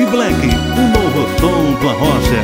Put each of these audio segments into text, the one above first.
Black, o novo tom do Arrocha.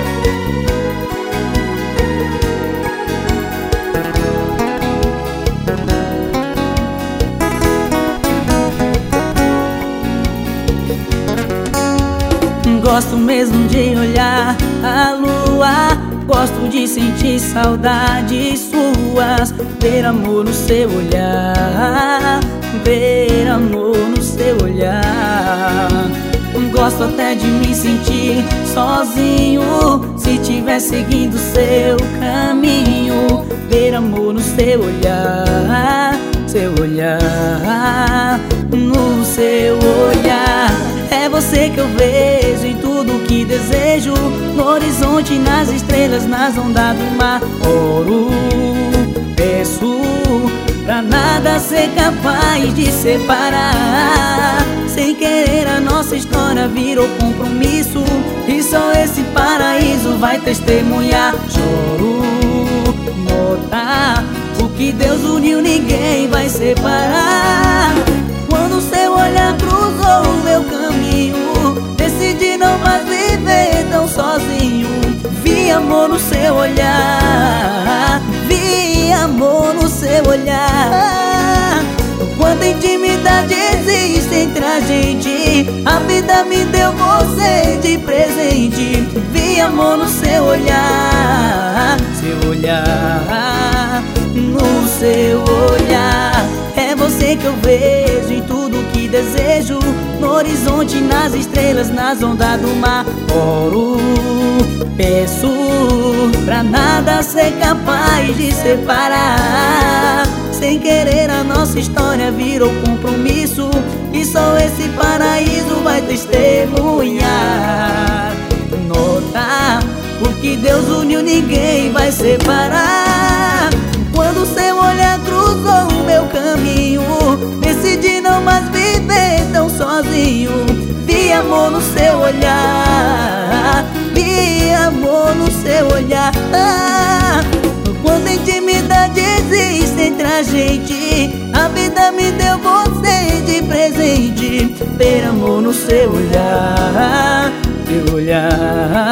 Gosto mesmo de olhar a lua, gosto de sentir saudades suas, ver amor no seu olhar, ver amor no seu olhar. Gosto até de me sentir sozinho, se tiver seguindo seu caminho, ver amor no seu olhar, seu olhar, no seu olhar. É você que eu vejo em tudo que desejo, no horizonte, nas estrelas, nas ondas do mar. Oro, peço pra nada ser capaz de separar. Sem querer a nossa história virou compromisso, e só esse paraíso vai testemunhar. Choro, notar o que Deus uniu, ninguém vai separar. Quando seu olhar cruzou o meu caminho, decidi não mais viver tão sozinho. Vi amor no seu olhar, vi amor no seu olhar. Quanta intimidade existe entre a gente, a vida me deu você de presente. Vi amor no seu olhar, seu olhar, no seu olhar. É você que eu vejo em tudo que desejo, no horizonte, nas estrelas, nas ondas do mar. Oro, peço pra nada ser capaz de separar. Sem querer a nossa história virou compromisso, e só esse paraíso vai testemunhar. Notar o que Deus uniu, ninguém vai separar. Quando seu olhar cruzou o meu caminho, decidi não mais viver tão sozinho. Vi amor no seu olhar, vi amor no seu olhar. Quando a intimidade existe entre a gente, a vida me deu você de presente. Ver amor no seu olhar, seu olhar.